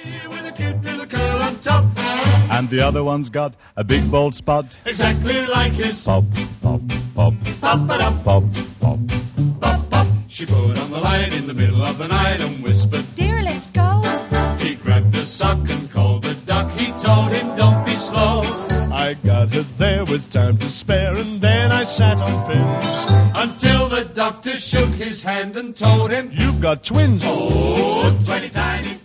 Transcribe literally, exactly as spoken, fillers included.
with a cute little curl on top. And the other one's got a big bald spot. Exactly like his Pop, pop, pop, pop-a-dum. pop, pop. Pop, pop. She put on the light in the middle of the night and whispered, Dear, let's go. he grabbed a sock and called the duck. He told him, don't be slow. I got her there with time to spare, and then I sat on pins. Until the doctor shook his hand and told him, You've got twins. oh, twenty tiny